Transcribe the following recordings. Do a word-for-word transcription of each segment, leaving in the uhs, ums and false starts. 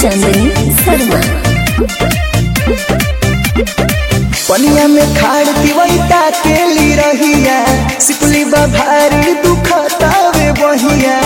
चांदनी शर्मा। पनिया में खाड़ दिवैता के ली रहिया, सिकुली भारी दुखतावे बहिया।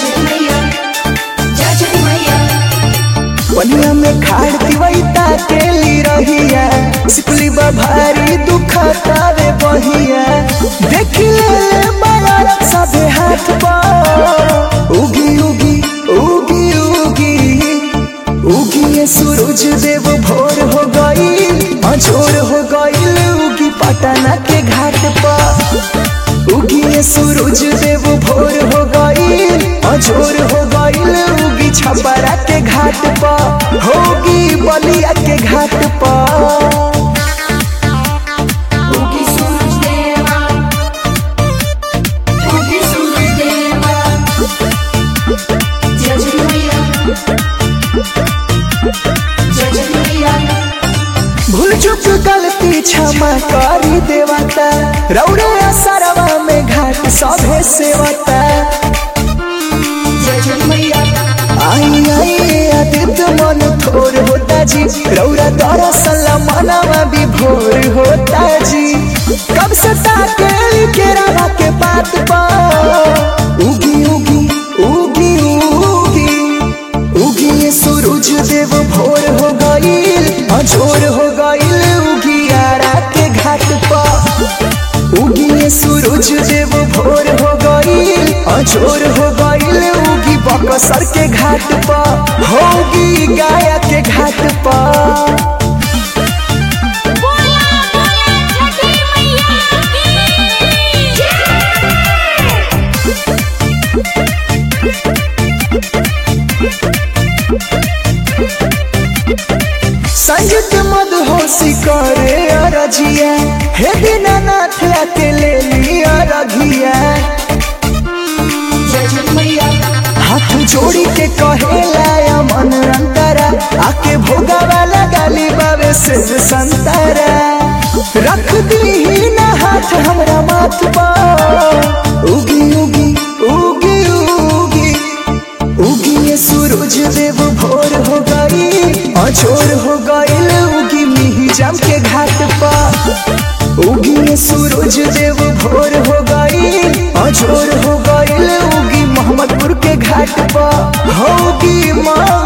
पनिया में खाड़ दिवैता के ली रहिया, सिकुली भारी दुखतावे बहिया। देख ले बड़ा सबे हाथ पर, उगी उगी उगी उगी उगी ये सूरज देव भोर हो गई, अजोर हो गई उगी पटना के घाट पर। उगी ये सूरज देव भोर हो गई, अजोर हो गई उगी छपरा के घाट पर, होगी बलिया के घाट पर। भूल चुक गलती क्षमा करी देवता, रौरे असरवा में घाट सभे सेवता। आई आई आदित्य मन थोर होता जी, रौरा दरअसल मनवा भी भोर होता जी। कब से ताके केरा के बात पर, उगी उगी उगी उगी उगी ये सूरज देव भोर हो गई, अजोर हो गई उगी आरा के घाट पर। उगी ये सूरज देव भोर हो गई, अजोर हो गई उगी बक्सर के घाट पर, होगी गया के घाट पर। संगीत मधुहोशी करे अरजिया, हे दीनानाथ आके ले लिया रघिया। हाथ जोड़ी के कहेला मन अंतरा, आके भोगावा लगाली बाबे से संतरा। रख दी ना हाथ हमरा माथ पर, उगी उगी उगी उगी उगी ये सूरज देव भोर हो गई, अजोर हो गई उगी मिहिजाम के घाट पर। उगी ये सूरज देव भोर हो गई, अजोर हो गई उगी मोहम्मदपुर के घाट पर, होगी माँ